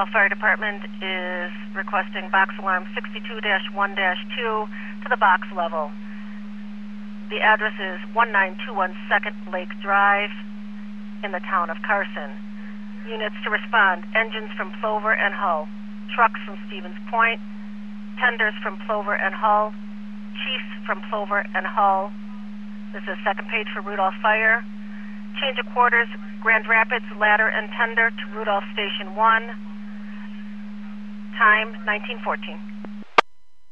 Rudolph Fire Department is requesting box alarm 62-1-2 to the box level. The address is 1921 2nd Lake Drive in the town of Carson. Units to respond: engines from Plover and Hull, trucks from Stevens Point, tenders from Plover and Hull, chiefs from Plover and Hull. This is second page for Rudolph Fire. Change of quarters: Grand Rapids, ladder and tender to Rudolph Station 1. Time 1914.